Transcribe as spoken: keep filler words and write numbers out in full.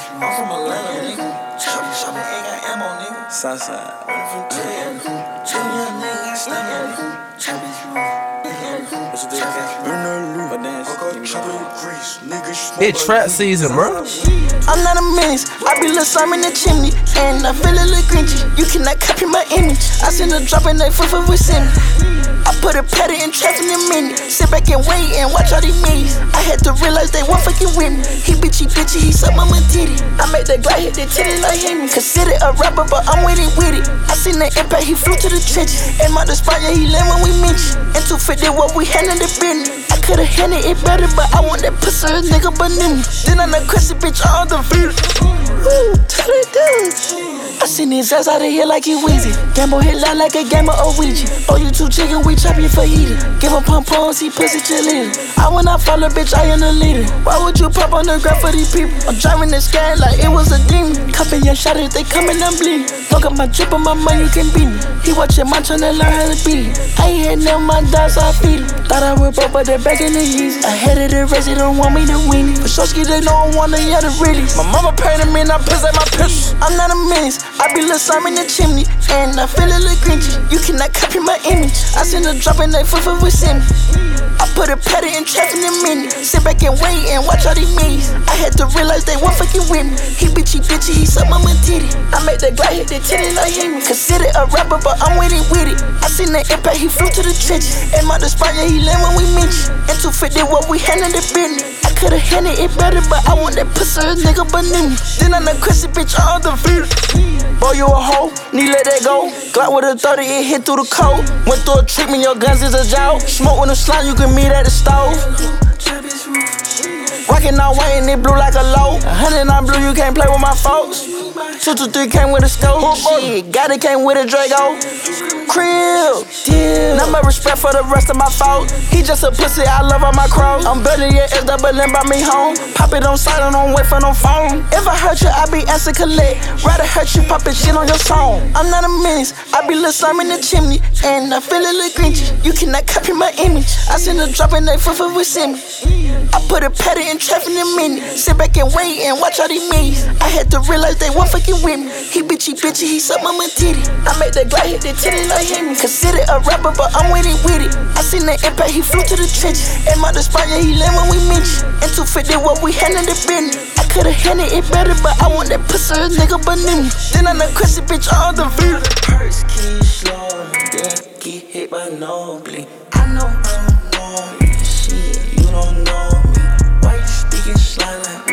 I'm from Atlanta, nigga. Shopping, shopping, ain't got ammo, nigga. Southside. I'm from Cleveland. Jimmy, young nigga, got stung, nigga. Chopping, What you do? What dance? It trap season, bro. I'm not a menace, I be lil' slime in the chimney, and I feel a little grinchy. You cannot copy my image. I send a drop and they fuck for with me. I put a patty in traffic in a minute. Sit back and wait and watch all these memes. I had to realize they won't fucking with me. He bitchy bitchy, he suck my titty. I make that guy hit the titty like him. Consider a rapper, but I'm with it with it. I seen the impact, he flew to the trenches. And my the spot, yeah, he land when we mention. And two fifty, what we handle the business. I could've handled it better, but I want that pussy nigga beneath me. Then I'm the crazy bitch on the field. Ooh, tell it down. I seen his ass out of here like he Weezy. Gamble hit loud like a game of Ouija. Oh, you too chicken, we chop you for eating. Give him pump pumps, he pussy cheerleader. I will not follow, bitch, I am the leader. Why would you pop on the ground for these people? I'm driving the sky like it was a demon. Cupping your shot if they coming, I'm bleeding. Look at my drip on my money, you can beat me. He watching my tryna learn how to beat it. I ain't had none my dogs, so I feed it. Thought I would broke, but they're back in the easy. I had it erased, they don't want me to win it. For Shoski, they don't want to hear the release. My mama painted me and I piss at my piss. I'm not a menace, I be lil' slime in the chimney, and I feel a little grinchy. You cannot copy my image. I send a drop and they fuck for with me. I put a patty in traffic in a minute. Sit back and wait and watch all these memes. I had to realize they won't fucking with me. He bitchy bitchy, he suck my titty. I make that guy hit the titty like him. Consider a rapper, but I'm with it with it. I seen the impact, he flew to the trenches. And my the spot, yeah, he land when we mention. And two fifty, what we handle the business. I could've handled it better, but I want that pussy nigga beneath me. Then I'm the crazy bitch on the field. Boy, you a hoe, need let that go. Glock with a thirty, it hit through the coat. Went through a treatment, your guns is a joke. Smoke with a slime, you can meet at the stove. Rockin' all white and it blue like a low. A hundred on blue, you can't play with my folks. Two two three came with a scope. Shit, got it came with a Drago. Crib, deal. Not my respect for the rest of my fault. He just a pussy, I love all my crows. I'm better yet, S double M by me home. Pop it on silent, don't wait for no phone. If I hurt you, I be answer collect. Rather hurt you, pop it shit on your song. I'm not a menace, I be lil' slime in the chimney, and I feel a little grinchy. You cannot copy my image. I send a drop and they fuck for with me. I put a patty in traffic in a minute. Sit back and wait and watch all these memes. I had to realize they won't fucking with me. He bitchy bitchy, he suck my titty. I make that guy hit the titty like him. Consider a rapper, but I'm with it with it. I seen the impact, he flew to the trenches. And my the spot, yeah, he land when we mention. And two fifty, what we handle the business. I could've handled it better, but I want that pussy nigga beneath me. Then I'm the crazy bitch on the field. Purse keep slow, then get hit by no bleed. I know I don't know you, shit, you don't know me. Why you speaking sly like